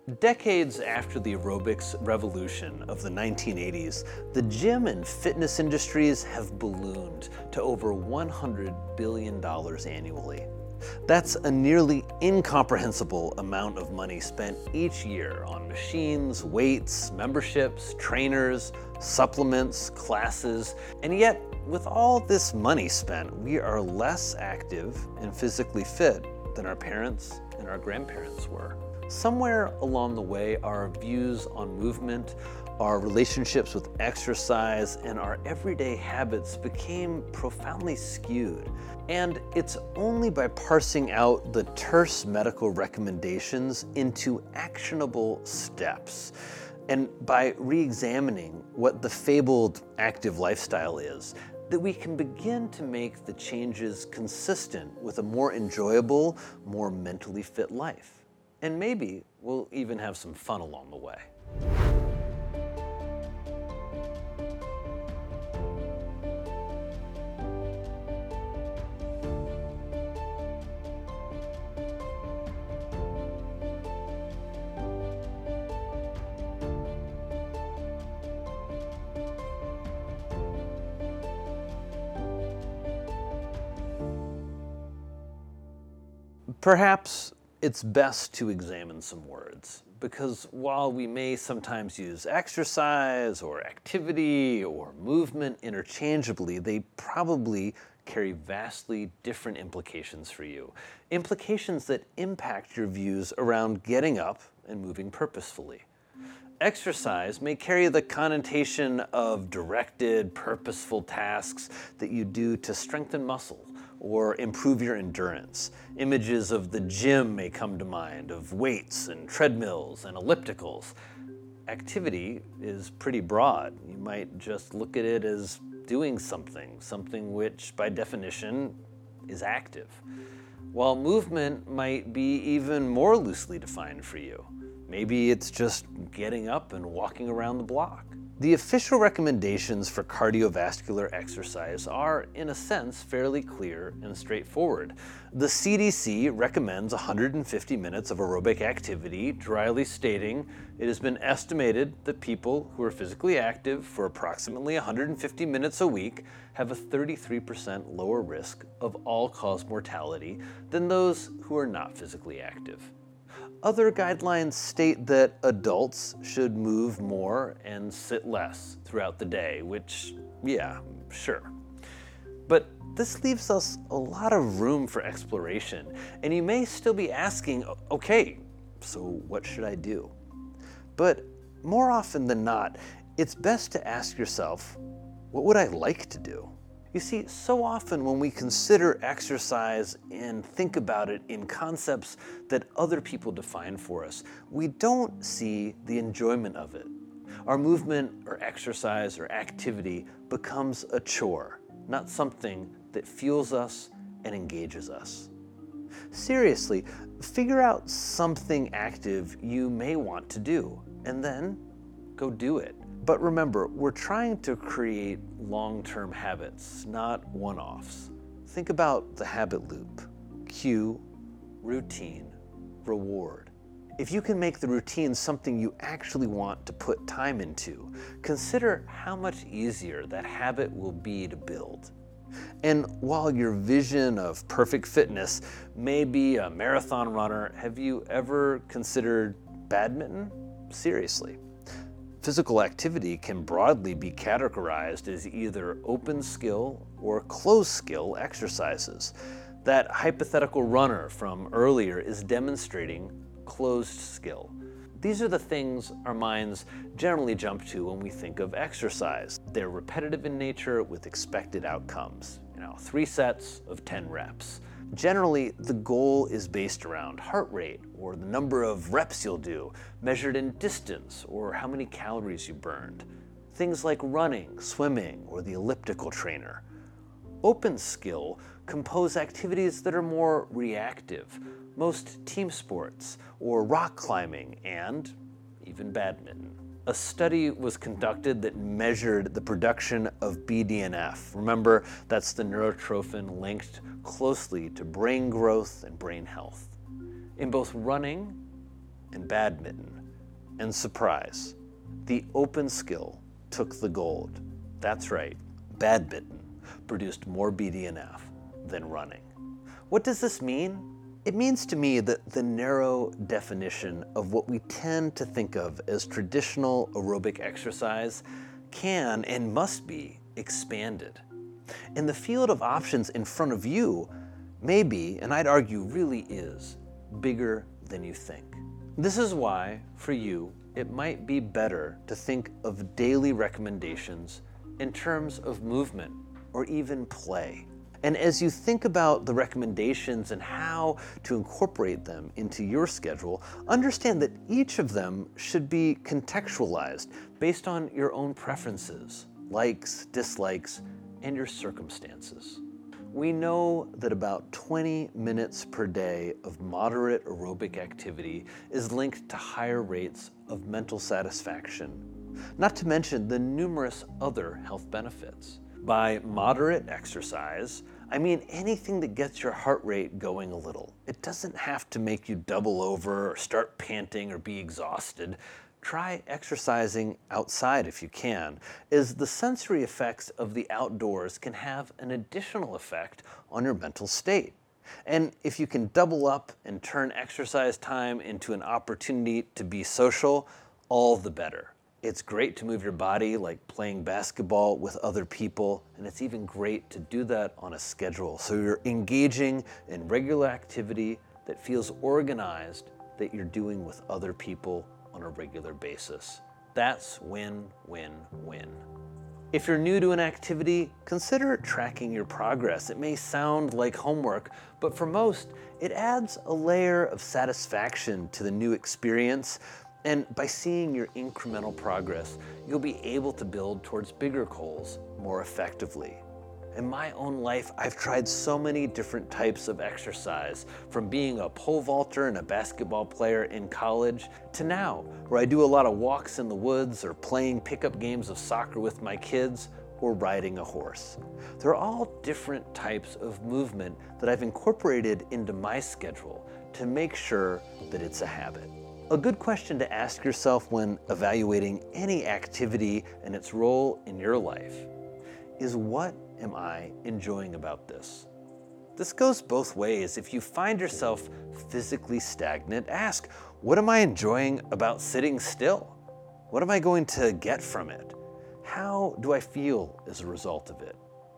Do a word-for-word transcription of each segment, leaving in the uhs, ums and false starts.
Decades after the aerobics revolution of the nineteen eighties, the gym and fitness industries have ballooned to over one hundred billion dollars annually. That's a nearly incomprehensible amount of money spent each year on machines, weights, memberships, trainers, supplements, classes, and yet with all this money spent, we are less active and physically fit than our parents and our grandparents were. Somewhere along the way, our views on movement, our relationships with exercise, and our everyday habits became profoundly skewed. And it's only by parsing out the terse medical recommendations into actionable steps, and by re-examining what the fabled active lifestyle is, that we can begin to make the changes consistent with a more enjoyable, more mentally fit life. And maybe we'll even have some fun along the way. Perhaps it's best to examine some words, because while we may sometimes use exercise or activity or movement interchangeably, they probably carry vastly different implications for you. Implications that impact your views around getting up and moving purposefully. Exercise may carry the connotation of directed, purposeful tasks that you do to strengthen muscle or improve your endurance. Images of the gym may come to mind, of weights and treadmills and ellipticals. Activity is pretty broad. You might just look at it as doing something, something which by definition is active. While movement might be even more loosely defined for you. Maybe it's just getting up and walking around the block. The official recommendations for cardiovascular exercise are, in a sense, fairly clear and straightforward. The C D C recommends one hundred fifty minutes of aerobic activity, dryly stating it has been estimated that people who are physically active for approximately one hundred fifty minutes a week have a thirty-three percent lower risk of all-cause mortality than those who are not physically active. Other guidelines state that adults should move more and sit less throughout the day, which, yeah, sure. But this leaves us a lot of room for exploration, and you may still be asking, okay, so what should I do? But more often than not, it's best to ask yourself, what would I like to do? You see, so often when we consider exercise and think about it in concepts that other people define for us, we don't see the enjoyment of it. Our movement or exercise or activity becomes a chore, not something that fuels us and engages us. Seriously, figure out something active you may want to do, and then go do it. But remember, we're trying to create long-term habits, not one-offs. Think about the habit loop. Cue, routine, reward. If you can make the routine something you actually want to put time into, consider how much easier that habit will be to build. And while your vision of perfect fitness may be a marathon runner, have you ever considered badminton? Seriously. Physical activity can broadly be categorized as either open skill or closed skill exercises. That hypothetical runner from earlier is demonstrating closed skill. These are the things our minds generally jump to when we think of exercise. They're repetitive in nature with expected outcomes. You know, three sets of ten reps. Generally, the goal is based around heart rate or the number of reps you'll do, measured in distance or how many calories you burned. Things like running, swimming, or the elliptical trainer. Open skill compose activities that are more reactive, most team sports or rock climbing and even badminton. A study was conducted that measured the production of B D N F. Remember, that's the neurotrophin linked closely to brain growth and brain health. In both running and badminton, And surprise, the open skill took the gold. That's right, badminton produced more B D N F than running. What does this mean? It means to me that the narrow definition of what we tend to think of as traditional aerobic exercise can and must be expanded. And the field of options in front of you may be, and I'd argue really is, bigger than you think. This is why, for you, it might be better to think of daily recommendations in terms of movement or even play. And as you think about the recommendations and how to incorporate them into your schedule, understand that each of them should be contextualized based on your own preferences, likes, dislikes, and your circumstances. We know that about twenty minutes per day of moderate aerobic activity is linked to higher rates of mental satisfaction, not to mention the numerous other health benefits. By moderate exercise, I mean anything that gets your heart rate going a little. It doesn't have to make you double over or start panting or be exhausted. Try exercising outside if you can, as the sensory effects of the outdoors can have an additional effect on your mental state. And if you can double up and turn exercise time into an opportunity to be social, all the better. It's great to move your body like playing basketball with other people, and it's even great to do that on a schedule. So you're engaging in regular activity that feels organized, that you're doing with other people on a regular basis. That's win, win, win. If you're new to an activity, consider tracking your progress. It may sound like homework, but for most, it adds a layer of satisfaction to the new experience. And by seeing your incremental progress, you'll be able to build towards bigger goals more effectively. In my own life, I've tried so many different types of exercise, from being a pole vaulter and a basketball player in college to now, where I do a lot of walks in the woods or playing pickup games of soccer with my kids or riding a horse. They're all different types of movement that I've incorporated into my schedule to make sure that it's a habit. A good question to ask yourself when evaluating any activity and its role in your life is, what am I enjoying about this? This goes both ways. If you find yourself physically stagnant, ask, what am I enjoying about sitting still? What am I going to get from it? How do I feel as a result of it?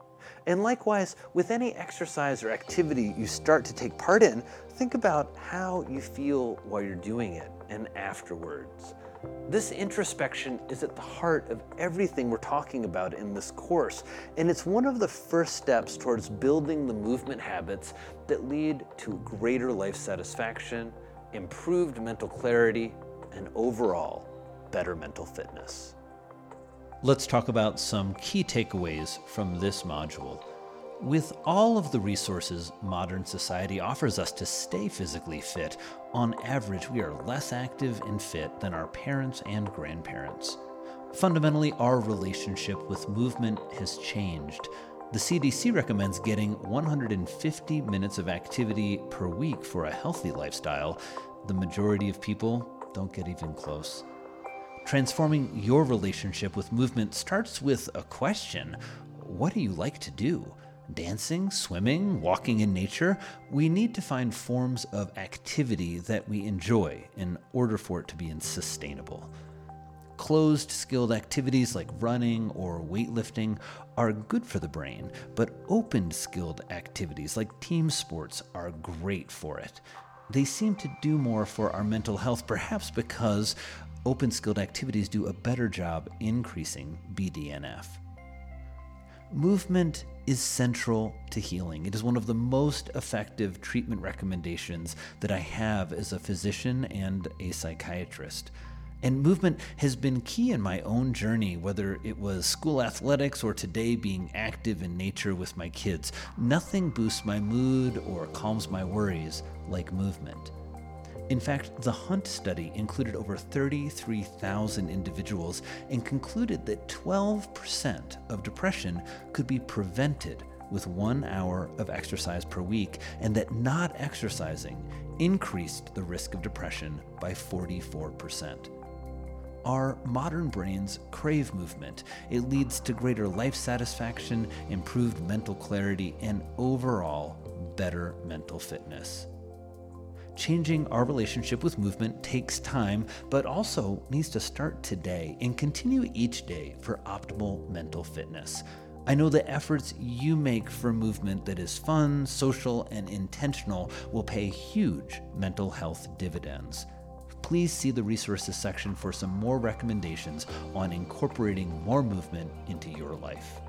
And likewise, with any exercise or activity you start to take part in, think about how you feel while you're doing it and afterwards. This introspection is at the heart of everything we're talking about in this course, and it's one of the first steps towards building the movement habits that lead to greater life satisfaction, improved mental clarity, and overall better mental fitness. Let's talk about some key takeaways from this module. With all of the resources modern society offers us to stay physically fit, on average we are less active and fit than our parents and grandparents. Fundamentally, our relationship with movement has changed. The C D C recommends getting one hundred fifty minutes of activity per week for a healthy lifestyle. The majority of people don't get even close. Transforming your relationship with movement starts with a question. What do you like to do? Dancing, swimming, walking in nature? We need to find forms of activity that we enjoy in order for it to be sustainable. Closed skilled activities like running or weightlifting are good for the brain, but open skilled activities like team sports are great for it. They seem to do more for our mental health, perhaps because open skilled activities do a better job increasing B D N F. Movement is central to healing. It is one of the most effective treatment recommendations that I have as a physician and a psychiatrist. And movement has been key in my own journey, whether it was school athletics or today being active in nature with my kids. Nothing boosts my mood or calms my worries like movement. In fact, the Hunt study included over thirty-three thousand individuals and concluded that twelve percent of depression could be prevented with one hour of exercise per week, and that not exercising increased the risk of depression by forty-four percent. Our modern brains crave movement. It leads to greater life satisfaction, improved mental clarity, and overall better mental fitness. Changing our relationship with movement takes time, but also needs to start today and continue each day for optimal mental fitness. I know the efforts you make for movement that is fun, social, and intentional will pay huge mental health dividends. Please see the resources section for some more recommendations on incorporating more movement into your life.